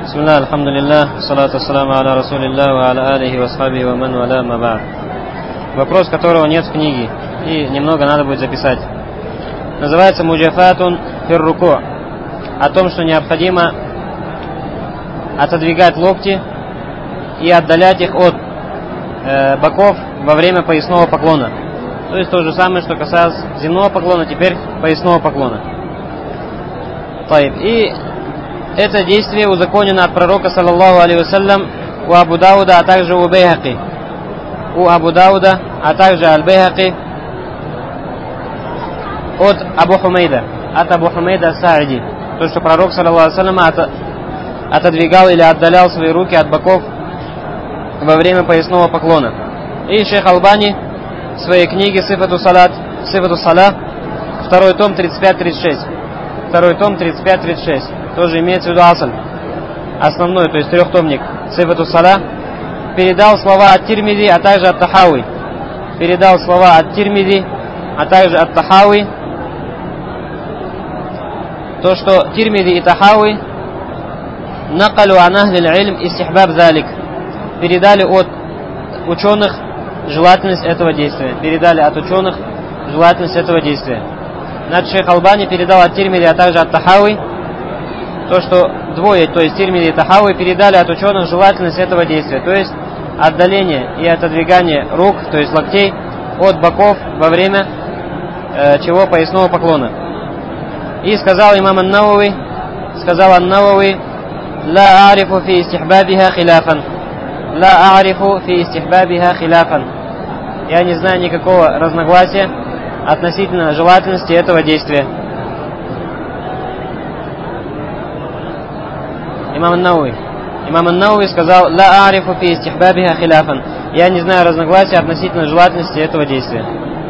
Бисмилlah, алхамдулиллах, салату ассаламу аля расулиллах, ва аля алихи ва асхабихи ва ман валя ма ба'д. Вопрос, которого нет в книге, и немного надо будет записать. Называется муджафатун фир руку. О том, что необходимо отодвигать локти и отдалять их от боков во время поясного поклона. То есть то же самое, что касалось земного поклона, теперь поясного поклона. И это действие узаконено от пророка, саллаллаху алейхи вассалям, у Абу Дауда, а также у Байхаки. У Абу Дауда, а также Аль-Байхаки от Абу Хумейда. От Абу Хумейда Сааиди. То, что пророк, саллаллаху алейхи вассалям, отодвигал или отдалял свои руки от боков во время поясного поклона. И шейх Албани в своей книге Сифату Салат, второй том 35-36. Второй том 35-36. Тоже имеется в виду асль. Основной, то есть трехтомник Сифату Салат. Передал слова от Тирмизи, а также от Тахауи. Передал слова от Тирмизи, а также от Тахауи. То, что Тирмизи и Тахауи накалю ан ахли аль-илм истихбаб залик. Передали от ученых желательность этого действия. Передали от ученых желательность этого действия. Значит, шейх Албани передал от Тирмизи, а также от Тахауи. То, что двое, то есть Тирмизи и Тахауи, передали от ученых желательность этого действия. То есть отдаление и отодвигание рук, то есть локтей, от боков во время чего поясного поклона. И сказал имам ан-Навави, ла арифу фи истихбабиха хиляфан. Ла арифу фи истихбабиха хиляфан. Я не знаю никакого разногласия относительно желательности этого действия. Имам ан-Навави сказал: ла арифу фи истихбабиха хиляфан. Я не знаю разногласия относительно желательности этого действия.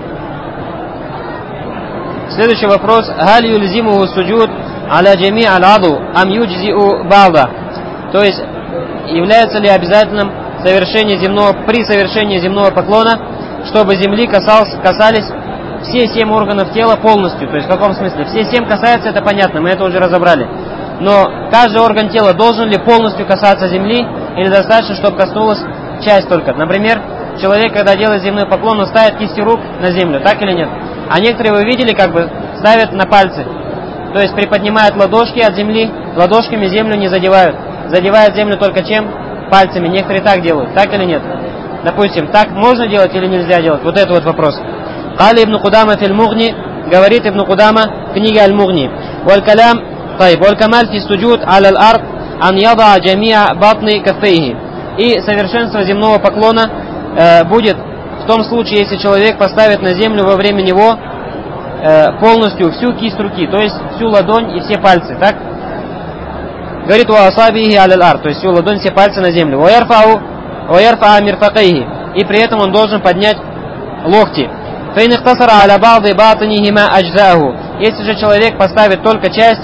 Следующий вопрос. Халь юльзимуху суджуд аля джами аль-аду ам юджзиу ба'да. То есть, является ли обязательным при совершении земного поклона, чтобы земли касались все 7 органов тела полностью? То есть в каком смысле? Все 7 касаются, это понятно, мы это уже разобрали. Но каждый орган тела должен ли полностью касаться земли, или достаточно, чтобы коснулась часть только? Например, человек, когда делает земной поклон, он ставит кисти рук на землю, так или нет? А некоторые, вы видели, ставят на пальцы. То есть приподнимают ладошки от земли, ладошками землю не задевают. Задевают землю только чем? Пальцами. Некоторые так делают, так или нет? Допустим, так можно делать или нельзя делать? Вот это вот вопрос. Кали ибн Кудама фил Мугни, говорит ибн Кудама в книге Аль-Мугни. Валь-камаль фи суджуд аля-аль-ард ан яда джамиа батны кафейхи. И совершенство земного поклона будет в том случае, если человек поставит на землю во время него полностью всю кисть руки, то есть всю ладонь и все пальцы, так? Говорит: ва асабихи аля-аль-ард, то есть всю ладонь, все пальцы на землю. Ва ярфа мирфакайхи, и при этом он должен поднять локти. Фейн ихтасара аля ба'ди батнихима аджзаху. Если же человек поставит только часть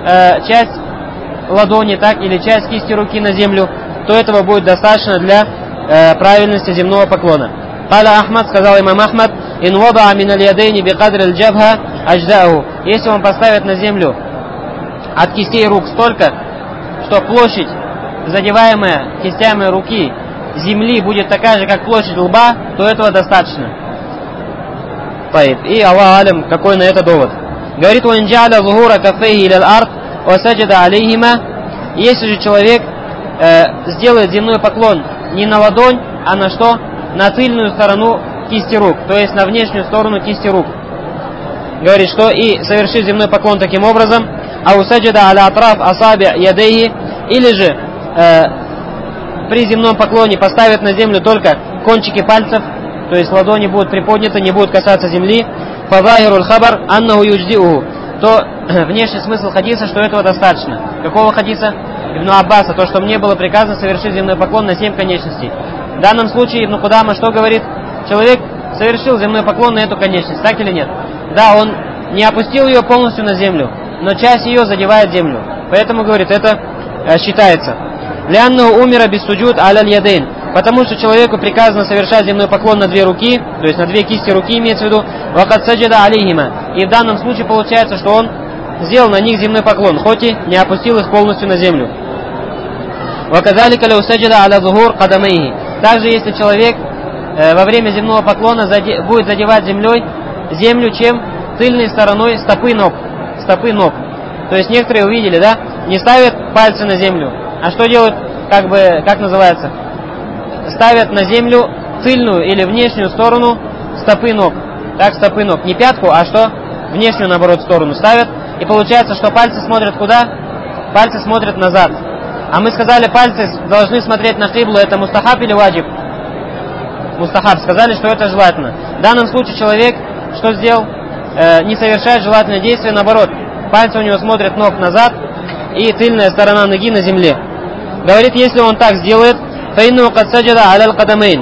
ладони, так, или часть кисти руки на землю, то этого будет достаточно для правильности земного поклона. Каля Ахмад, сказал имам Ахмад: ин вада мин аль-ядайни би кадри аль-джабха аджзаху. Если он поставит на землю от кистей рук столько, что площадь, задеваемая кистями руки земли, будет такая же, как площадь лба, то этого достаточно. И Аллах алям, какой на это довод. Говорит: уинджаля зухура кафейхи иля аль-ард ва саджада алейхима. Если же человек сделает земной поклон не на ладонь, а на что? На тыльную сторону кисти рук, то есть на внешнюю сторону кисти рук. Говорит, что и совершит земной поклон таким образом. А усаджада аля атраф асаби ядейхи. Или же при земном поклоне поставит на землю только кончики пальцев, то есть ладони будут приподняты, не будут касаться земли. Фазахируль хабар аннаху юдждиуху. То внешний смысл хадиса, что этого достаточно. Какого хадиса? Ибн Аббаса, то, что мне было приказано совершить земной поклон на 7 конечностей. В данном случае Ибн Кудама что говорит? Человек совершил земной поклон на эту конечность, так или нет? Да, он не опустил ее полностью на землю, но часть ее задевает землю. Поэтому, говорит, это считается. Лянну умира без суджуд аля ядейн. Потому что человеку приказано совершать земной поклон на 2 руки, то есть на 2 кисти руки имеется в виду. Вакад саджада алейхима. И в данном случае получается, что он сделал на них земной поклон, хоть и не опустил их полностью на землю. وَكَذَلِكَ لَوْ سَجَدَ عَلَى ظُهُورِ قَدَمَيْهِ. Также, если человек во время земного поклона будет задевать землю, чем тыльной стороной стопы ног. То есть некоторые увидели, да, не ставят пальцы на землю, а что делают, как называется, ставят на землю тыльную или внешнюю сторону стопы ног. Так, стопы ног. Не пятку, а что? Внешнюю, наоборот, сторону ставят. И получается, что пальцы смотрят куда? Пальцы смотрят назад. А мы сказали, пальцы должны смотреть на киблу. Это мустахаб или ваджиб? Мустахаб. Сказали, что это желательно. В данном случае человек что сделал? Не совершает желательное действие, наоборот. Пальцы у него смотрят ног назад, и тыльная сторона ноги на земле. Говорит, если он так сделает, فَإِنُّهُ قَدْ سَجَدَ عَلَى الْقَدَمَيْنِ,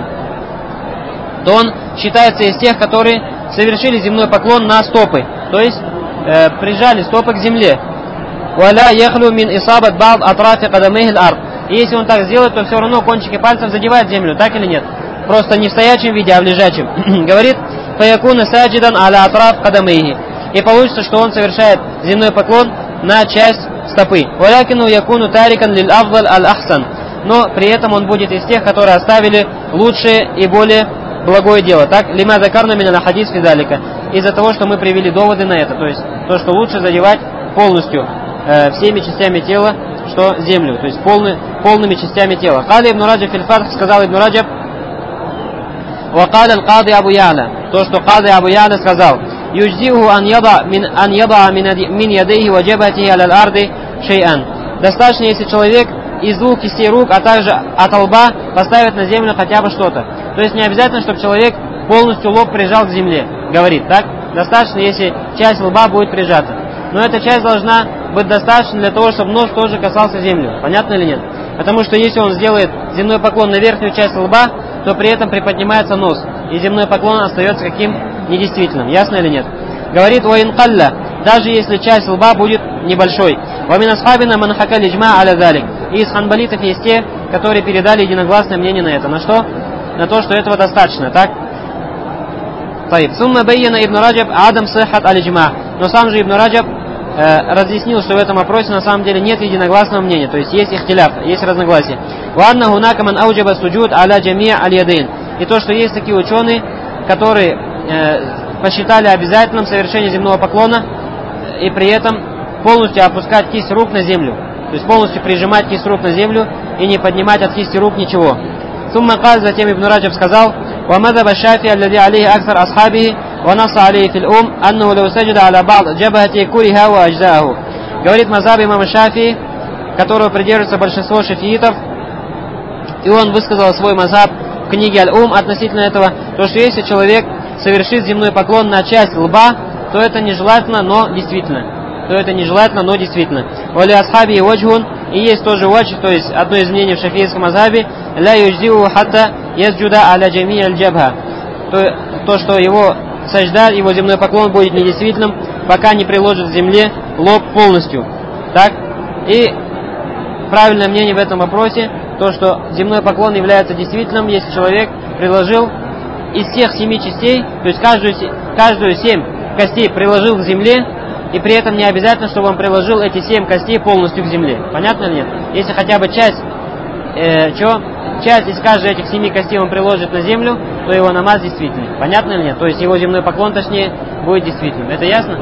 то он считается из тех, которые совершили земной поклон на стопы, то есть прижали стопы к земле. وَلَا يَخْلُو مِنْ إِصَابَةِ بَعْضِ أَطْرَافِ قَدَمَيْهِ الْأَرْضِ. И если он так сделает, то все равно кончики пальцев задевают землю, так или нет? Просто не в стоячем виде, а в лежачем. Говорит, فَيَكُونَ سَاجِدًا عَلَى أَطْرَافِ قَدَمَيْهِ. И получится, что он совершает земной поклон на часть стопы. وَلَكِنُّ يَكُونُ تَارِكًا لِلْأَفْضَلِ الْأَحْسَنِ. Но при этом он будет из тех, которые оставили лучшее и более благое дело. Так, лима закарна мина хадис фидалика. Из-за того, что мы привели доводы на это. То есть, то, что лучше задевать полностью всеми частями тела, что землю. То есть, полными частями тела. Кали ибн Раджаб фильфатх, сказал ибн Раджаб, вакаля аль-кади Абу Я'ля. То, что кади Абу Я'ля сказал, юдждиуху ан яда мин ядейхи ва джабатихи аля аль-арди шей'ан. Достаточно, если человек из двух кистей рук, а также от лба поставит на землю хотя бы что-то. То есть не обязательно, чтобы человек полностью лоб прижал к земле. Говорит, так? Достаточно, если часть лба будет прижата. Но эта часть должна быть достаточно для того, чтобы нос тоже касался земли. Понятно или нет? Потому что если он сделает земной поклон на верхнюю часть лба, то при этом приподнимается нос. И земной поклон остается каким? Недействительным. Ясно или нет? Говорит, وَإِنْ قَلَّ. Даже если часть лба будет небольшой. وَمِنْ أَصْحَابِنَا مَنْ حَكَى الْإِجْمَاعَ عَلَى ذَلِكَ. И из ханбалитов есть те, которые передали единогласное мнение на это. На что? На то, что этого достаточно, так? Сумма байяна ибн Раджаб адам сихат аль-иджма. Но сам же ибн Раджаб разъяснил, что в этом вопросе на самом деле нет единогласного мнения, то есть есть ихтиляф, есть разногласия. Ва анна хунака ман ауджаба суджуд аля джами' аль-ядайн. И то, что есть такие ученые, которые посчитали обязательным совершение земного поклона и при этом полностью опускать кисть рук на землю. То есть полностью прижимать кисть рук на землю и не поднимать от кисти рук ничего. Сумма каль, затем ибн Раджаб сказал, وَمَذَبَ الشَّافِعِ الَّذِي عَلَيْهِ أَكْثَرُ أَصْحَابِهِ وَنَصَّ عَلَيْهِ فِي الْأُمِّ أَنَّهُ لَوْ سَجَدَ عَلَى بَعْضِ جَبْهَتِهِ كُرِهَ وَأَجْزَاءَهُ. Говорит мазхаб имама Шафии, которого придерживается большинство шафиитов, и он высказал свой мазхаб в книге Аль-Ум относительно этого, то что если человек совершит земной поклон на часть лба, то это нежелательно, но действительно. Вали асхаби ваджхун, и есть тоже вадж, то есть одно из мнений в шафиитском мазхабе, ла юдждиу хатта ясджуда аля джами' аль-джабха. То, что его сажда, его земной поклон будет недействительным, пока не приложит к земле лоб полностью. Так? И правильное мнение в этом вопросе, то, что земной поклон является действительным, если человек приложил из всех 7 частей, то есть каждую 7 костей приложил к земле, и при этом не обязательно, чтобы он приложил эти 7 костей полностью к земле. Понятно или нет? Если хотя бы часть из каждой этих 7 костей он приложит на землю, то его намаз действительный. Понятно или нет? То есть его земной поклон, точнее, будет действительным. Это ясно?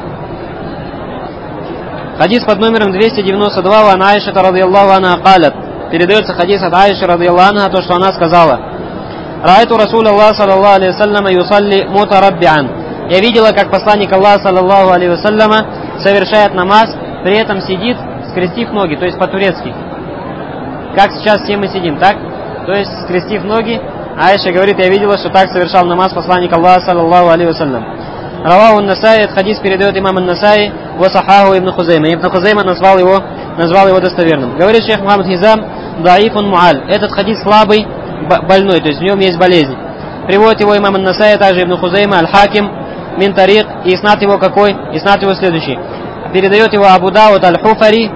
Хадис под номером 292 ван Аиша радийаллаху анха калят. Передается хадис от Аиши радийаллаху анха, то, что она сказала. Раайту Расулаллах саллаллаху алейхи вассаляма юсалли мутараббиан. Я видела, как посланник Аллаха саллаллаху алейхи вассаляма совершает намаз, при этом сидит, скрестив ноги, то есть по-турецки. Как сейчас все мы сидим, так? То есть скрестив ноги. Аиша говорит, я видела, что так совершал намаз посланник Аллаха саллаллаху алейхи вассалям. Раваху ан-Насаи, этот хадис передает имам ан-Насаи, ва сахаху ибн Хузайма. Ибн Хузайма назвал его достоверным. Говорит шейх Мухаммад Хизам, даифун муаль. Этот хадис слабый, больной, то есть в нем есть болезнь. Приводит его имам ан-Насаи, также ибн Хузайма, аль-Хаким, мин тарик, и иснат его какой? Иснат его следующий. Передает его Абу Дауд аль-Хуфари,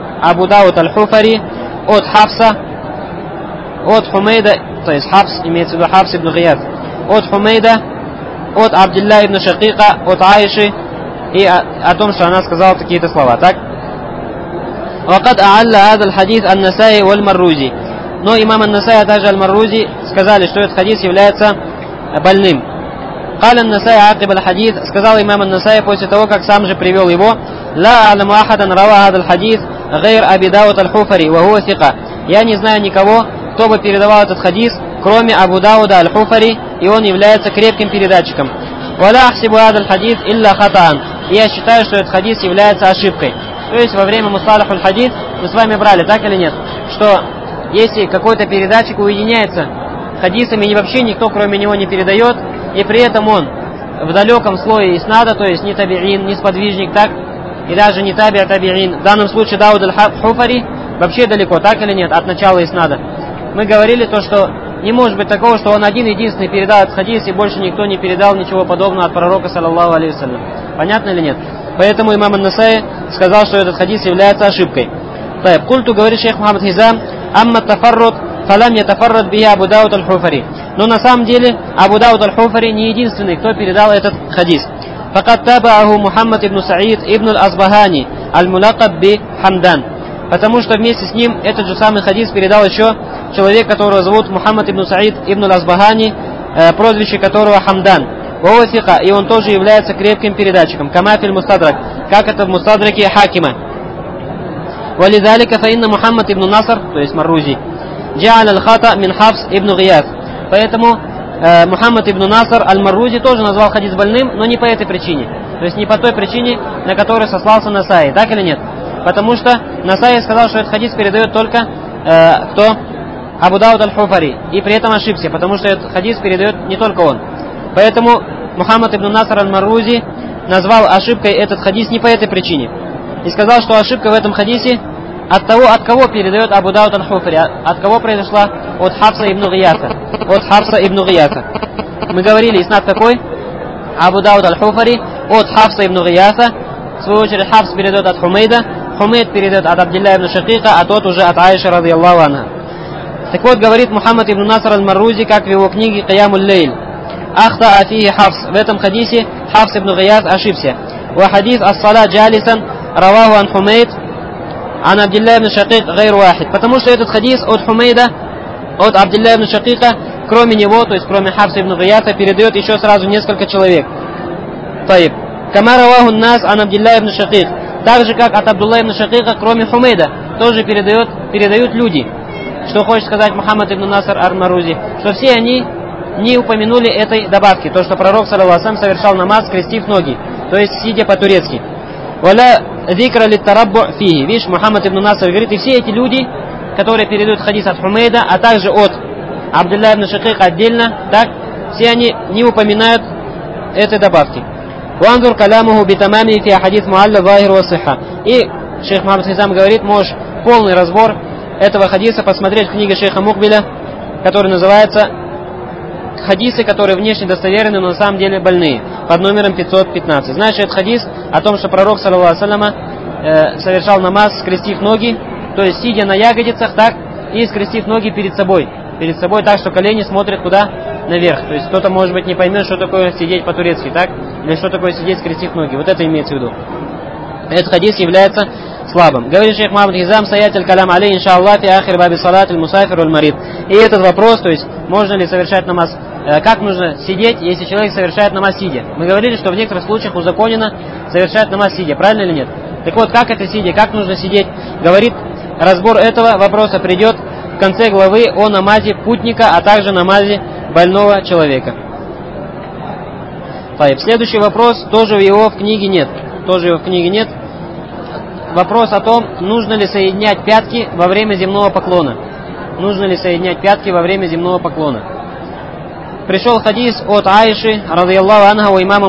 от Хафса, от Хумейда, то есть Хафс, имеется в виду Хафс ибн Гияд, от Хумейда, от Абдилля ибн Шакика, от Аиши, и о том, что она сказала какие-то слова, так? وقد أعل هذا الحديث النسائي والمروزي. Но имам ан-Насаи, а также аль-Маррузи сказали, что этот хадис является больным. قال النسائي عقب الحديث, сказал имам ан-Насаи после того, как сам же привел его: لا أعلم أحدا روى هذا الحديث غير أبي داود الحفري وهو ثقة. Я не знаю никого, кто бы передавал этот хадис, кроме Абу Дауда аль-Хуфари, и он является крепким передатчиком. ولا أحسب هذا الحديث إلا خطأ. И я считаю, что этот хадис является ошибкой. То есть во время мусталах аль-хадис мы с вами брали, так или нет, что если какой-то передатчик уединяется хадисами и вообще никто кроме него не передает, и при этом он в далеком слое иснада, то есть не табиин, не сподвижник, так, и даже не табиин, в данном случае Дауд аль-Хуфари вообще далеко, так или нет, от начала иснада. Мы говорили то, что не может быть такого, что он один-единственный передал этот хадис, и больше никто не передал ничего подобного от пророка, саллаллаху алейхи вассалям. Понятно или нет? Поэтому имам ан-Насаи сказал, что этот хадис является ошибкой. Культу, говорит шейх Мухаммад Хизам, амма тафаррут фалам ятафаррат бихи Абу Дауд аль-Хуфари. Но на самом деле Абу Дауд аль-Хуфари не единственный, кто передал этот хадис. Факад табааху Мухаммад ибн Саид ибн аль-Азбахани аль-Мулакаб би Хамдан. Потому что вместе с ним этот же самый хадис передал еще человек, которого зовут Мухаммад ибн Саид ибн аль-Азбахани, прозвище которого Хамдан. И он тоже является крепким передатчиком. Камафиль Мустадрак, как это в Мустадраке Хакима. Валидалика фаинна Мухаммад ибн Наср, то есть Маррузи, джа'аль аль-хата мин Хафс ибн Гияс. Поэтому Мухаммад ибн Наср аль-Маррузи тоже назвал хадис больным, но не по этой причине. То есть не по той причине, на которой сослался Насаи, так или нет? Потому что Насаи сказал, что этот хадис передает только кто? Абу Дауд аль-Хуфари. И при этом ошибся, потому что этот хадис передает не только он. Поэтому Мухаммад ибн Наср аль-Маррузи назвал ошибкой этот хадис не по этой причине. И сказал, что ошибка в этом хадисе от того, от кого передает Абу Дауд аль-Хуфари. От кого произошла? От Хафса ибн Гияса. От Хафса ибн Гияса. Мы говорили, иснад какой? Абу Дауд аль-Хуфари от Хафса ибн Гияса. В свою очередь Хафс передает от Хумейда. Хумейд передает от Абдилля ибн Шакика, а тот уже от Аиши радийаллаху анха. Так вот, говорит Мухаммад ибн Наср аль-Маррузи, как в его книге Киямуль Лейль. Ахта афихи Хафс. В этом хадисе Хафс ибн Гияс ошибся. Ва хадис ас-сала джалисан раваху ан Хумейд ан Абдилля ибн Шакик гайр вахид. Потому что этот хадис от Хумейда, от Абдилля ибн Шакика, кроме него, то есть кроме Хафса ибн Гияса, передает еще сразу несколько человек. Таиб. Кама раваху нас ан Абдилля ибн Шакик. Так же, как от Абдулла ибн Шакика, кроме Хумейда, тоже передают люди. Что хочет сказать Мухаммад ибн Наср аль-Маррузи? Что все они не упомянули этой добавки, то, что пророк, саллаллаху алейхи ва саллям, совершал намаз, скрестив ноги, то есть сидя по-турецки. Валя зикра лит-тараббу фиhi. Видишь, Мухаммад ибн Наср говорит, и все эти люди, которые передают хадис от Хумейда, а также от Абдулля ибн Шакика отдельно, так, все они не упоминают этой добавки. Ванзур калямуху битамами фи хадис муалля захир ва сихха. И шейх Мухаммад Хизам говорит, можешь полный разбор этого хадиса посмотреть в книге шейха Мукбиля, который называется «Хадисы, которые внешне достоверны, но на самом деле больные», под номером 515. Знаешь, этот хадис о том, что пророк, саллаллаху алейхи ва саллям, совершал намаз, скрестив ноги, то есть сидя на ягодицах, так, и скрестив ноги перед собой так, что колени смотрят куда? Наверх. То есть кто-то, может быть, не поймет, что такое сидеть по-турецки, так, или что такое сидеть, скрестив ноги. Вот это имеется в виду. Этот хадис является слабым. Говорит шейх Мухаммад Хизам, саятель калям алей, иншаллах, фи ахир баби салат, аль-мусафир, аль-марид. И этот вопрос, то есть, можно ли совершать намаз, как нужно сидеть, если человек совершает намаз сидя. Мы говорили, что в некоторых случаях узаконено совершать намаз сидя, правильно или нет? Так вот, как это сидя, как нужно сидеть, говорит, разбор этого вопроса придет в конце главы о намазе путника, а также намазе больного человека. Следующий вопрос, тоже его в книге нет. Вопрос о том, нужно ли соединять пятки во время земного поклона. Пришел хадис от Аиши, радийаллаху анха, у имама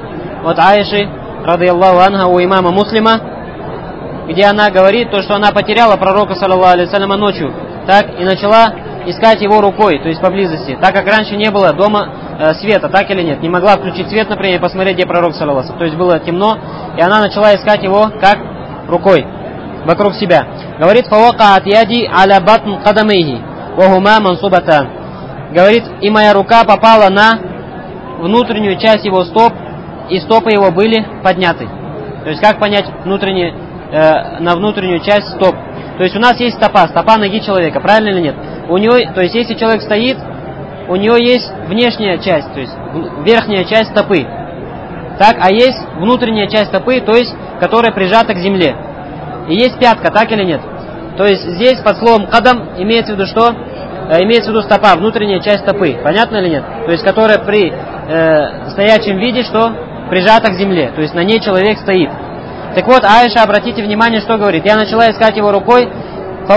Муслима. Где она говорит, то, что она потеряла пророка, саллаллаху алейхи ва салляма, ночью. Так, и начала искать его рукой, то есть поблизости. Так как раньше не было дома света, так или нет. Не могла включить свет, например, и посмотреть, где пророк, саллаллаху алейхи ва саллям. То есть было темно, и она начала искать его как рукой вокруг себя. Говорит, фавакаат яди аля батн кадамейхи вахума мансубатан. Говорит, и моя рука попала на внутреннюю часть его стоп, и стопы его были подняты. То есть как понять на внутреннюю часть стоп? То есть у нас есть стопа ноги человека, правильно или нет? У него, то есть если человек стоит, у него есть внешняя часть, то есть верхняя часть стопы. Так, а есть внутренняя часть стопы, то есть которая прижата к земле. И есть пятка, так или нет? То есть здесь под словом кадам имеется в виду что? Имеется в виду стопа, внутренняя часть стопы. Понятно или нет? То есть которая при стоячем виде что? Прижата к земле. То есть на ней человек стоит. Так вот, Аиша, обратите внимание, что говорит. Я начала искать его рукой. И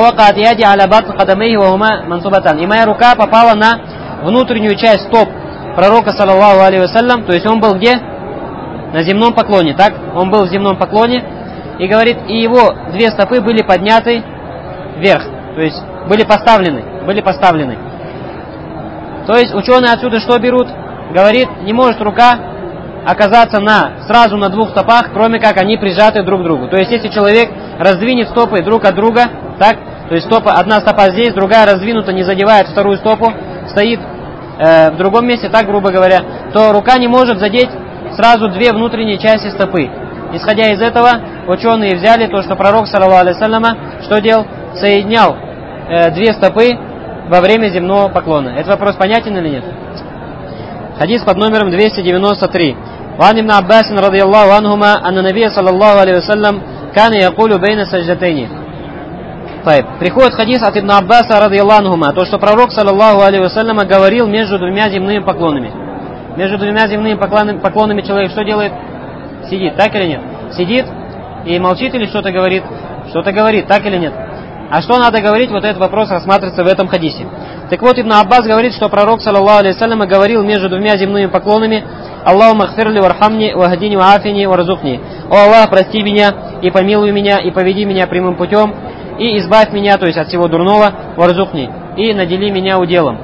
моя рука попала на внутреннюю часть стоп пророка, саллаллаху алейхи вассалям. То есть он был где? На земном поклоне, так? Он был в земном поклоне. И говорит, и его две стопы были подняты вверх. То есть были поставлены. То есть ученые отсюда что берут? Говорит, не может рука оказаться сразу на двух стопах, кроме как они прижаты друг к другу. То есть если человек раздвинет стопы друг от друга, так, то есть одна стопа здесь, другая раздвинута, не задевает вторую стопу, стоит в другом месте, так грубо говоря, то рука не может задеть сразу две внутренние части стопы. Исходя из этого, ученые взяли то, что пророк, саллаллаху алейхи вассаляма, что делал? Соединял две стопы во время земного поклона. Этот вопрос понятен или нет? Хадис под номером 293. وعن ابن عباس رضي الله عنهما أن النبي صلى الله عليه وسلم كان يقول بين سجدتين. Приходит хадис от Ибн Аббаса радийаллаху анхума, то, что пророк, саллаллаху алейхи вассаляма, говорил между двумя земными поклонами. Между двумя земными поклонами человек что делает? Сидит, так или нет? Сидит и молчит или что-то говорит? Что-то говорит, так или нет? А что надо говорить? Вот этот вопрос рассматривается в этом хадисе. Так вот, Ибн Аббас говорит, что пророк, саллаллаху алейхи вассалям, говорил между двумя земными поклонами: Аллаху махфирли вархамни, вахдини ваафини, варзухни. О Аллах, прости меня, и помилуй меня, и поведи меня прямым путем, и избавь меня, то есть от всего дурного, варзухни, и надели меня уделом.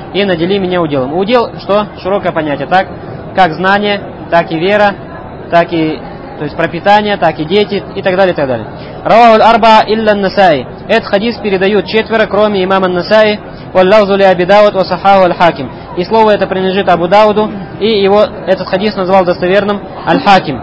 Удел, что? Широкое понятие, так? Как знание, так и вера, так и, то есть пропитание, так и дети, и так далее, и так далее. Раваху аль-арба илля насаи. Этот хадис передают четверо, кроме имама Насаи, валлафзу ли Аби Дауд ва сахаху аль-Хаким. И слово это принадлежит Абу Дауду, и его этот хадис назвал достоверным аль-Хаким.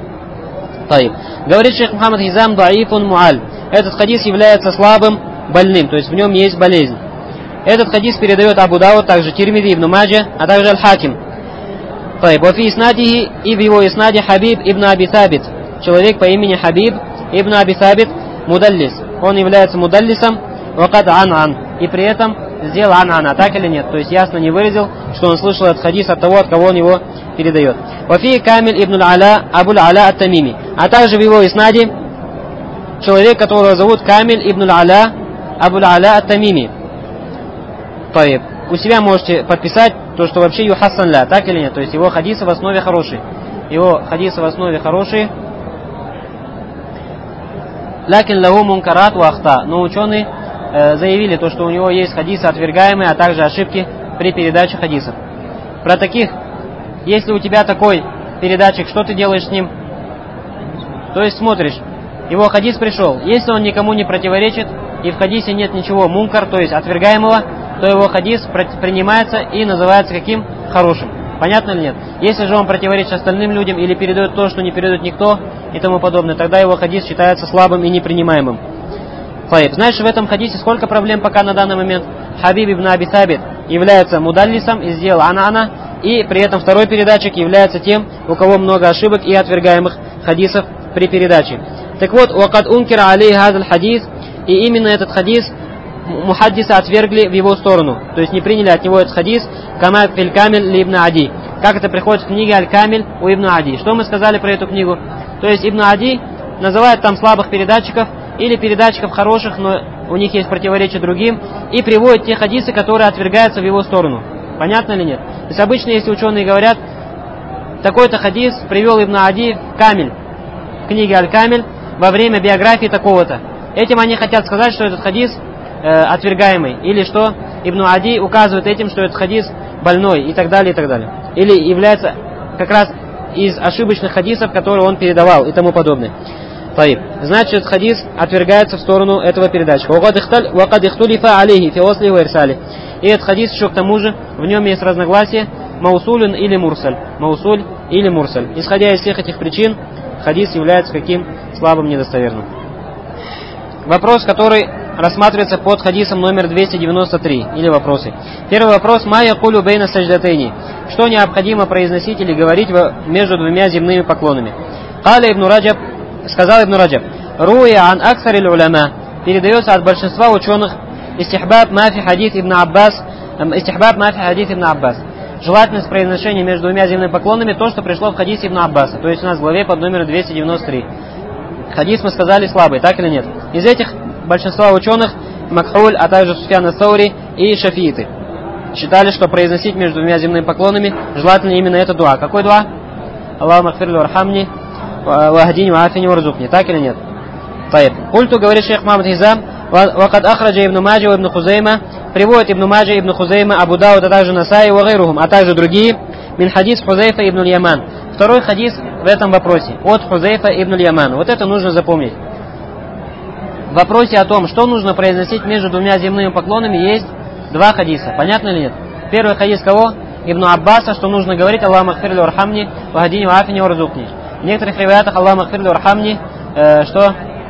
Говорит шейх Мухаммад Хизам даифун муаль. Этот хадис является слабым, больным, то есть в нем есть болезнь. Этот хадис передает Абу Дауд, также Тирмизи, Ибн Маджа, а также аль-Хаким. Вафи иснадихи, и в его иснаде Хабиб ибн Аби Сабит. Человек по имени Хабиб ибн Аби Сабит мудаллис. Он является мудаллисом, вакад ан-ан. И при этом сделал ан-ана, так или нет? То есть ясно не выразил, что он слышал этот хадис от того, от кого он его передает. Вафи Камиль ибн Аля Абуль Аля ат-Тамими. А также в его иснаде человек, которого зовут Камиль ибн Аля Абуль Аля ат-Тамими. У себя можете подписать то, что вообще юхасан ля, так или нет? То есть его хадисы в основе хорошие. Лакин лаху мункарат ва ахта. Но ученые заявили то, что у него есть хадисы отвергаемые, а также ошибки при передаче хадисов. Про таких, если у тебя такой передатчик, что ты делаешь с ним? То есть смотришь, его хадис пришел. Если он никому не противоречит, и в хадисе нет ничего мункар, то есть отвергаемого, то его хадис принимается и называется каким? Хорошим. Понятно или нет? Если же он противоречит остальным людям или передает то, что не передает никто и тому подобное, тогда его хадис считается слабым и непринимаемым. Знаешь, в этом хадисе сколько проблем пока на данный момент? Хабиб ибн Аби Сабит является мудаллисом и сделал ана-ана, и при этом второй передатчик является тем, у кого много ошибок и отвергаемых хадисов при передаче. Так вот, вакад ункира алей хазаль хадис, и именно этот хадис мухаддисы отвергли в его сторону, то есть не приняли от него этот хадис, кама филь камиль ли ибн Ади, как это приходит в книге Аль-Камиль у Ибн Ади. Что мы сказали про эту книгу? То есть Ибн Ади называет там слабых передатчиков или передатчиков хороших, но у них есть противоречие другим, и приводит те хадисы, которые отвергаются в его сторону. Понятно или нет? То есть обычно, если ученые говорят, такой-то хадис привел Ибн Ади в Камиль, в книге Аль-Камиль, во время биографии такого-то. Этим они хотят сказать, что этот хадис отвергаемый, или что Ибн Ади указывает этим, что этот хадис больной, и так далее, и так далее. Или является как раз из ошибочных хадисов, которые он передавал, и тому подобное. Значит, этот хадис отвергается в сторону этого передатчика. И этот хадис еще к тому же, в нем есть разногласие, маусулюн или мурсаль. Маусуль или мурсаль. Исходя из всех этих причин, хадис является каким? Слабым, недостоверным. вопрос, который рассматривается под хадисом номер 293, или вопросы. Первый вопрос. Ма якулю бейна саждатейни. Что необходимо произносить или говорить между двумя земными поклонами? Каля ибн Раджаб, сказал ибн Раджаб, руя ан аксариль уляма, передается от большинства ученых, истихбаб мафи хадис ибн Аббас, желательность произношения между двумя земными поклонами, то, что пришло в хадисе ибн Аббаса, то есть у нас в главе под номером 293. Хадис мы сказали слабый, так или нет? Из этих большинство ученых, Макхуль, а также Суфьян ас-Саури и шафииты, считали, что произносить между двумя земными поклонами желательно именно это дуа. Какой дуа? Аллаху махфирли вархамни, вахдини ваафини варзукни. Так или нет? Таиб. Культу, говорит шейх Мухаммад Хизам, вакад ахраджа ибн Маджа ибн Хузейма, приводит ибн Маджа ибн Хузейма, Абу Дауд, а также Насаи, вагайрухум, а также другие, мин хадис Хузейфа ибн Яман. Второй хадис в этом вопросе, от Хузейфа ибн Яман. Вот это нужно запомнить. В вопросе о том, что нужно произносить между двумя земными поклонами, есть два хадиса. Понятно или нет? Первый хадис кого? Ибн Аббаса, что нужно говорить Аллаху махфирли вархамни, вахдини ваафини варзукни. В некоторых риваятах Аллаху махфирли вархамни, что?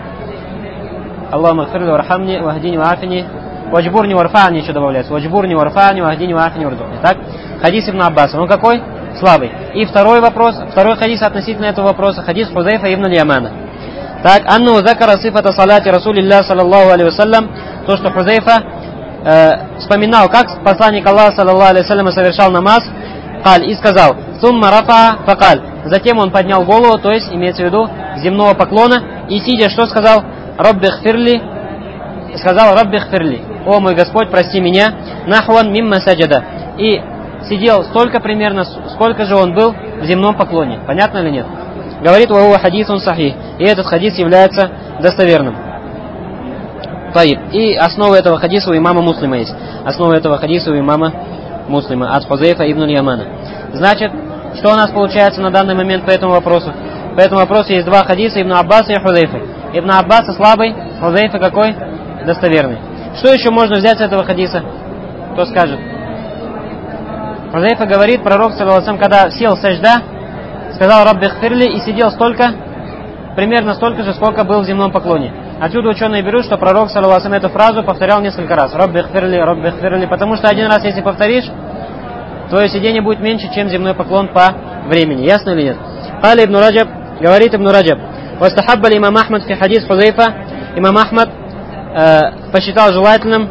Аллаху махфирли вархамни, вахдини ваафини, ваджбурни варфани еще добавляется. Ваджбурни варфани, вахдини ваафини варзукни. Так? Хадис Ибн Аббаса. Он какой? Слабый. И второй вопрос, второй хадис относительно этого вопроса, хадис Хузейфа ибн Ямана. Так, анну закара сифата салати Расулилля саллаллаху алейхи вассалям, то, что Хузейфа вспоминал, как посланник Аллаха саллаллаху алейхи вассалям совершал намаз, каль, и сказал, сумма рафа факаль, затем он поднял голову, то есть имеется в виду земного поклона, и сидя, что сказал? Рабби гфирли, сказал Рабби гфирли, о мой Господь, прости меня, нахван мимма саджада, и сидел столько примерно, сколько же он был в земном поклоне. Понятно или нет? Говорит, вахуа хадисун сахих. И этот хадис является достоверным. Таиб. И основа этого хадиса у имама Муслима есть. Основа этого хадиса у имама Муслима от Хузейфа ибн Ямана. Значит, что у нас получается на данный момент по этому вопросу? По этому вопросу есть два хадиса, Ибн Аббаса и Хузейфа. Ибн Аббаса слабый, Хузейфа какой? Достоверный. Что еще можно взять с этого хадиса? Кто скажет? Хузейфа говорит, пророк, саллаллаху алейхи ва саллям, когда сел сажда, сказал Рабби гфирли и сидел столько, примерно столько же, сколько был в земном поклоне. Отсюда ученые берут, что пророк, саллаллаху алейхи ва саллям, эту фразу повторял несколько раз. Рабби гфирли, потому что один раз, если повторишь, твое сидение будет меньше, чем земной поклон по времени. Ясно или нет? Кали ибн Раджаб, говорит ибн Раджаб, вастахаббали имам Ахмад фи хадис Хузейфа, имам Ахмад посчитал желательным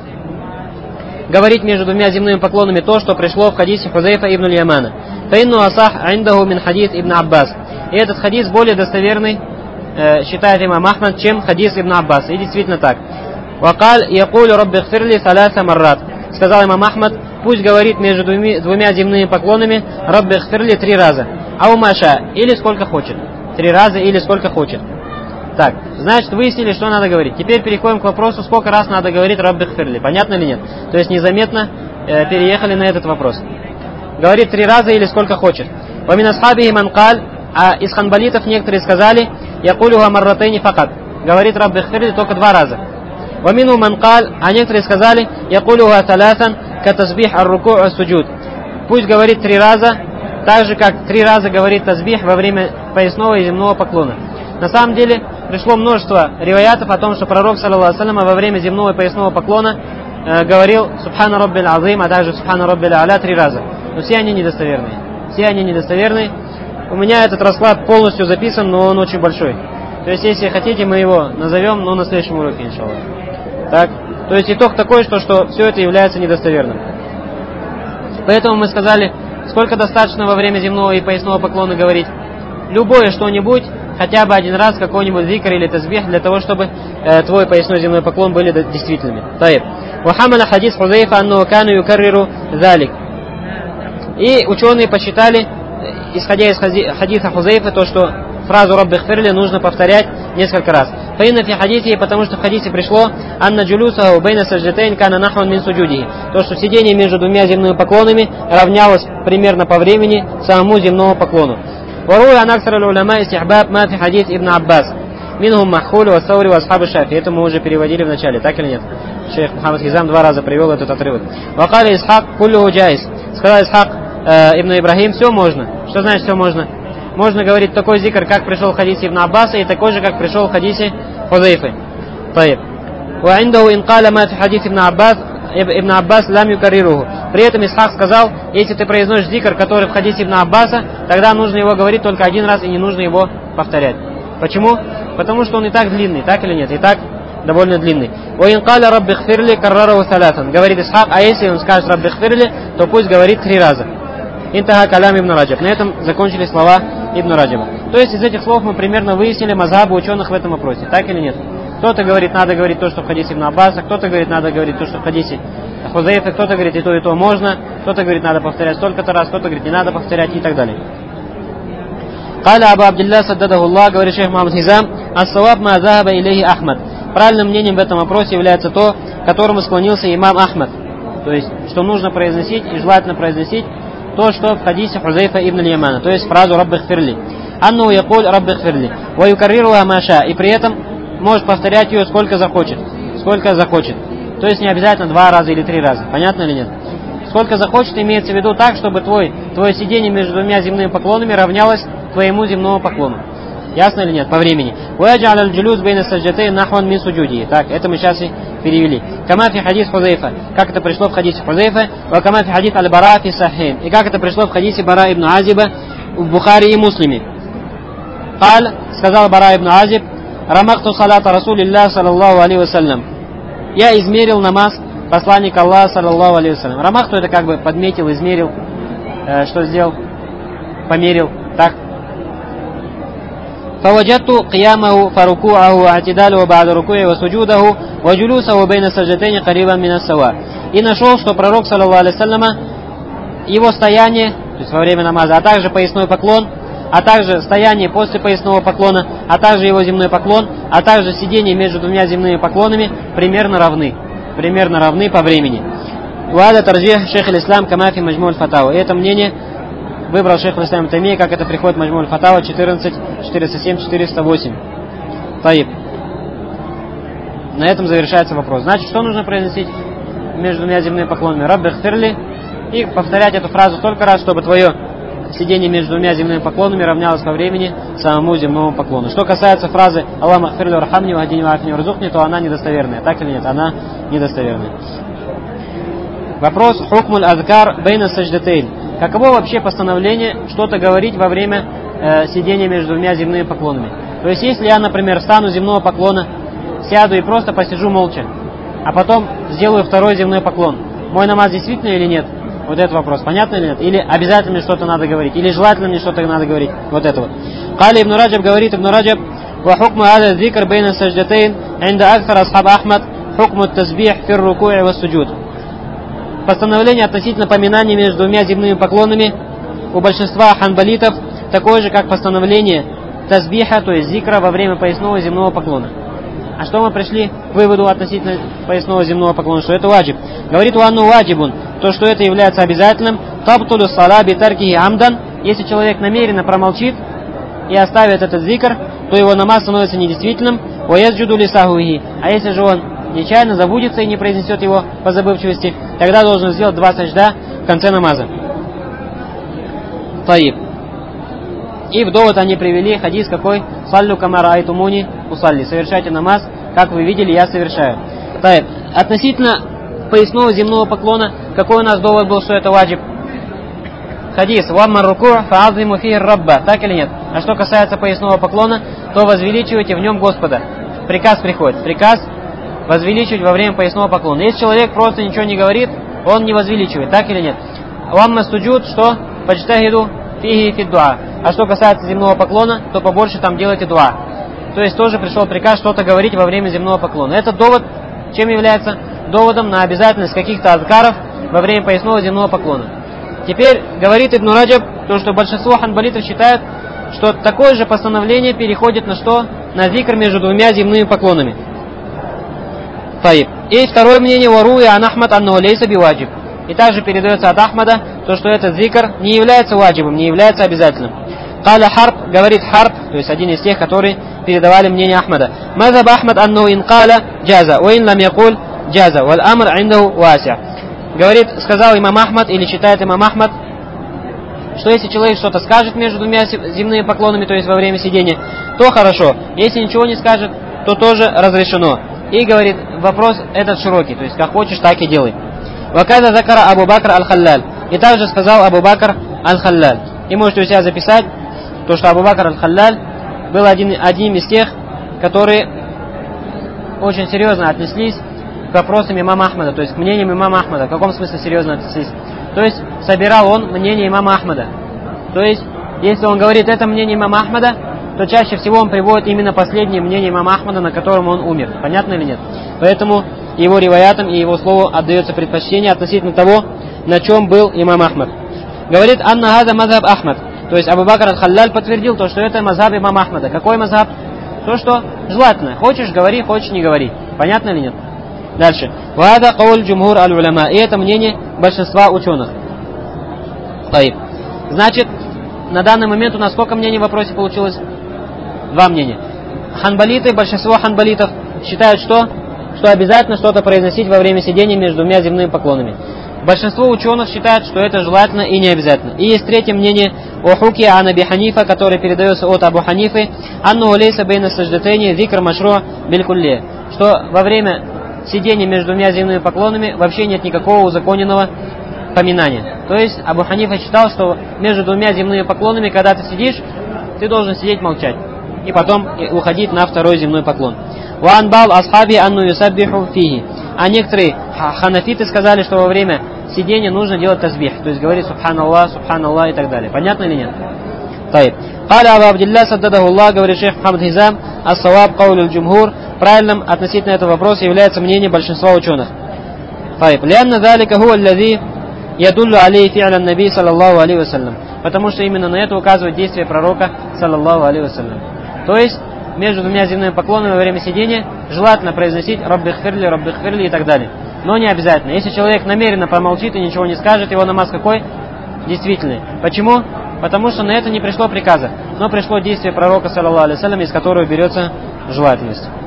говорить между двумя земными поклонами то, что пришло в хадисе Хузейфа ибн Ямана. Фаинну асах индаху мин хадис ибн Аббас. И этот хадис более достоверный, считает имам Ахмад, чем хадис ибн Аббас. И действительно так. Вакаль якулю рабби гфирли саласа маррат. Сказал имам Ахмад, пусть говорит между двумя земными поклонами рабби гфирли 3 раза. Ау маша, или сколько хочет. 3 раза или сколько хочет. Так, значит, выяснили, что надо говорить. Теперь переходим к вопросу, сколько раз надо говорить Рабби гфирли. Понятно или нет? То есть незаметно переехали на этот вопрос. Говорит 3 раза или сколько хочет. Вамин асхабихи ман каль, а из ханбалитов некоторые сказали, якулюха марратейни факат. Говорит Рабби гфирли только 2 раза. Вамину ман каль, а некоторые сказали, якулюха таласан катасбих ар-руку' ас-суджуд. Пусть говорит 3 раза, так же как 3 раза говорит тазбих во время поясного и земного поклона. На самом деле, пришло множество риваятов о том, что пророк, саллаллаху алейхи ва саллям, во время земного и поясного поклона говорил «Субхана Раббил Азим», а также «Субхана Раббил Аля» 3 раза. Но все они недостоверные. Все они недостоверные. У меня этот расклад полностью записан, но он очень большой. То есть, если хотите, мы его назовем, но на следующем уроке, иншаллах. Так? То есть, итог такой, что все это является недостоверным. Поэтому мы сказали, сколько достаточно во время земного и поясного поклона говорить? Любое что-нибудь, хотя бы один раз какой-нибудь зикр или тазбих, для того, чтобы твой поясной земной поклон были действительными. Таиб. Вахамаля хадис Хузейфа анну кану юкарриру залик. И ученые посчитали, исходя из хадиса Хузейфа, то, что фразу Рабби гфирли нужно повторять несколько раз. Фаинна фи хадисе, потому что в хадисе пришло анна джулюсаху бейна саждатейн кана нахван мин суджудихи. То, что сидение между двумя земными поклонами равнялось примерно по времени самому земному поклону. وروي عن أكثر العلماء استحباب ما في حديث ابن عباس منهم محخول والثوري وأصحاب الشافعي. Это мы уже переводили в начале, так или нет? Шейх Мухаммад Хизам 2 раза привел этот отрывок. وقال إسحاق كله جائز. Сказал Исхак ибн Ибрахим, все можно. Что значит все можно? Можно говорить такой зикр, как пришел в хадисе ибн Аббаса, и такой же, как пришел в хадисе Хузейфы. طيب. وعنده إن قال ما في حديث Ибн Аббас лам юкаррируху. При этом Исхак сказал, если ты произносишь зикр, который в хадисе Ибн Аббаса, тогда нужно его говорить только один раз и не нужно его повторять. Почему? Потому что он и так длинный, так или нет? И так довольно длинный. وإن قال رب اغفر لي كرره ثلاثا. Говорит Исхак, а если он скажет رب اغفر لي, то пусть говорит 3 раза. Интаха калям Ибн Раджаб. На этом закончились слова Ибн Раджаба. То есть из этих слов мы примерно выяснили мазхабы ученых в этом вопросе, так или нет? Кто-то говорит, надо говорить то, что в хадисе Ибн Аббаса, кто-то говорит, надо говорить то, что в хадисе Хузайфа, кто-то говорит, и то можно, кто-то говорит, надо повторять столько-то раз, кто-то говорит, не надо повторять и так далее. Каля Абу Абдилля саддадахуллах, говорит шейх Мухаммад Хизам, ас-саваб ма захаба илейхи Ахмад. Правильным мнением в этом вопросе является то, к которому склонился имам Ахмад. То есть, что нужно произносить и желательно произносить то, что в хадисе Хузайфа ибн Ямана, то есть фразу «Рабби гфирли». Анну якуль «Рабби гфирли». Ва юкаррируха маша. И при этом может повторять ее сколько захочет. Сколько захочет. То есть не обязательно 2 раза или 3 раза. Понятно или нет? Сколько захочет, имеется в виду так, чтобы твое сидение между 2 земными поклонами равнялось твоему земному поклону. Ясно или нет? По времени. Так, это мы сейчас и перевели. Кама фи хадис Хузайфа. Как это пришло в хадисе Хузайфа. Ва кама фи хадис аль-Бара фи Сахихин. И как это пришло в хадисе Бара ибн Азиба в Бухари и Муслиме. Каль, сказал Бара ибн Азиб, рамахту салата Расулиллах саллаллаху алейхи вассалям. Я измерил намаз посланника Аллаха саллаллаху алейхи вассалям. Рамахту это как бы подметил, измерил, что сделал, померил, так. فوجدت قيامه فركوعه واعتداله بعد ركوعه وسجوده وجلوسه بين السجدتين قريبا من السواء. И нашел, что пророк саллаллаху алейхи вассаляма, его стояние, то есть во время намаза, а также поясной поклон, а также стояние после поясного поклона, а также его земной поклон, а также сидение между 2 земными поклонами примерно равны по времени. Уада тарджих шейх аль-Ислам камафи маджму аль-Фатава. И это мнение выбрал шейх аль-Ислам Таймия, как это приходит в маджму аль-Фатава 14, 407, 408. Таиб. На этом завершается вопрос. Значит, что нужно произносить между 2 земными поклонами? Рабби гфирли. И повторять эту фразу столько раз, чтобы твое сидение между 2 земными поклонами равнялось по времени самому земному поклону. Что касается фразы «Аллах махфирли вархамни вахдини вафни варзухни», то она недостоверная. Так или нет? Она недостоверная. Вопрос «Хукмуль азкар бейна саждатейн». Каково вообще постановление что-то говорить во время сидения между 2 земными поклонами? То есть, если я, например, встану с земного поклона, сяду и просто посижу молча, а потом сделаю 2 земной поклон, мой намаз действительно или нет? Вот этот вопрос. Понятно или нет? Или обязательно мне что-то надо говорить? Или желательно мне что-то надо говорить? Вот это вот. Кали Ибн Раджаб говорит, Ибн Раджаб, ва хукму ада зикр бейна саждатейн, инда акфар асхаб Ахмад, хукму тазбих фир рукуи ва суджуд. Постановление относительно поминания между 2 земными поклонами у большинства ханбалитов такое же, как постановление тазбиха, то есть зикра во время поясного земного поклона. А что мы пришли к выводу относительно поясного земного поклона? Что это ваджиб. Говорит уанну ваджибун, то, что это является обязательным. Табтулю сала битаркихи амдан. Если человек намеренно промолчит и оставит этот зикр, то его намаз становится недействительным. Ваясджуду лисахухи. А если же он нечаянно забудется и не произнесет его по забывчивости, тогда должен сделать 2 сажда в конце намаза. Таиб. И в довод они привели хадис какой? Саллю камара айтумуни усалли. Совершайте намаз, как вы видели, я совершаю. Так, относительно поясного земного поклона, какой у нас довод был, что это ваджиб? Хадис. Ваммар руку фаазиму фи рабба. Так или нет? А что касается поясного поклона, то возвеличивайте в нем Господа. Приказ приходит. Приказ возвеличивать во время поясного поклона. Если человек просто ничего не говорит, он не возвеличивает. Так или нет? Вамма суджуд, что? Почтахиду фиги фи дуа. А что касается земного поклона, то побольше там делайте дуа. То есть тоже пришел приказ что-то говорить во время земного поклона. Этот довод чем является? Доводом на обязательность каких-то азкаров во время поясного земного поклона. Теперь говорит Ибн Раджаб, то, что большинство ханбалитов считают, что такое же постановление переходит на что? На зикр между 2 земными поклонами. Таиб. И второе мнение варуи ан Ахмад аннаху лейса биваджиб. И также передается от Ахмада, то, что этот зикр не является ваджибом, не является обязательным. Каля Харб, говорит Харб, то есть один из тех, которые передавали мнение Ахмада. Мазаб Ахмад анну ин каля джаза, ва ин лам якуль джаза, валь амр индаху вася. Говорит, сказал имам Ахмад, или читает имам Ахмад, что если человек что-то скажет между 2 земными поклонами, то есть во время сидения, то хорошо. Если ничего не скажет, то тоже разрешено. И говорит, вопрос этот широкий, то есть как хочешь, так и делай. Ваказа закара Абу Бакр аль-Халлаль. И также сказал Абу Бакр аль-Халлаль. И можете у себя записать, то, что Абу Бакр аль-Халлаль был одним из тех, которые очень серьезно отнеслись к вопросам имама Ахмада, то есть к мнениям имама Ахмада. В каком смысле серьезно отнеслись? То есть собирал он мнение имама Ахмада. То есть, если он говорит это мнение имама Ахмада, то чаще всего он приводит именно последнее мнение имама Ахмада, на котором он умер. Понятно или нет? Поэтому его риваятам и его слову отдается предпочтение относительно того, на чем был имам Ахмад. Говорит, анна хаза мазхаб Ахмад. То есть Абу Бакр аль-Халлаль подтвердил то, что это мазхаб имама Ахмада. Какой мазхаб? То, что желательно. Хочешь говори, хочешь не говори. Понятно или нет? Дальше. Вада кауль джумхур аль-уляма. И это мнение большинства ученых. Значит, на данный момент у нас сколько мнений в вопросе получилось? 2 мнения. Ханбалиты, большинство ханбалитов считают, что обязательно что-то произносить во время сидения между двумя земными поклонами. Большинство ученых считают, что это желательно и не обязательно. И есть третье мнение о хуке ан Аби Ханифа, который передается от Абу Ханифы, анну лейса бейна саждатайни зикр машро билькулле, что во время сидения между двумя земными поклонами вообще нет никакого узаконенного поминания. То есть Абу Ханифа считал, что между двумя земными поклонами, когда ты сидишь, ты должен сидеть молчать и потом уходить на второй земной поклон. Ваанбал асхаби анну юсаббиху фихи. А некоторые ханафиты сказали, что во время сидения нужно делать тазбих, то есть говорить субханаллах, субханаллах и так далее. Понятно или нет? Таиб. Каля Абу Абдилля саддадаху Аллах, говорит шейх Мухаммад Хизам, ас-саваб каулю джумхур, правильным относительно этого вопроса является мнение большинства ученых. Таиб. Лианна залика хуа аллази ядуллю алей фи'ля наби саллаллаху алейхи вассалям. Потому что именно на это указывает действие пророка саллаллаху алейхи вассалям. То есть между двумя земными поклонами во время сидения желательно произносить раббихфирли и так далее. Но не обязательно. Если человек намеренно помолчит и ничего не скажет, его намаз какой? Действительный. Почему? Потому что на это не пришло приказа, но пришло действие пророка, саллаллаху алейхи вассалям, из которого берется желательность.